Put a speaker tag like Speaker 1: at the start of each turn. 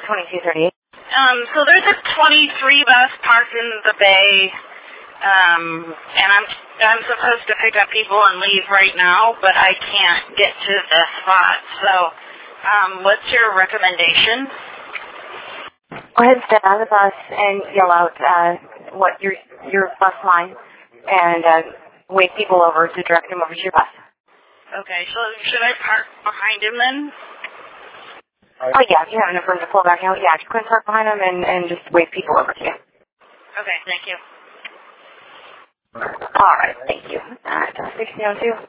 Speaker 1: 2238.
Speaker 2: So there's a 23 bus parked in the bay, and I'm supposed to pick up people and leave right now, but I can't get to the spot. So, what's your recommendation?
Speaker 1: Go ahead and step out of the bus and yell out what your bus line, and wave people over to direct them over to your bus.
Speaker 2: Okay, so should I park behind him then?
Speaker 1: Oh, yeah, if you have enough room to pull back out, yeah, just go and park behind them and just wave people over to you.
Speaker 2: Okay, thank you.
Speaker 1: All right, thank you. 1602.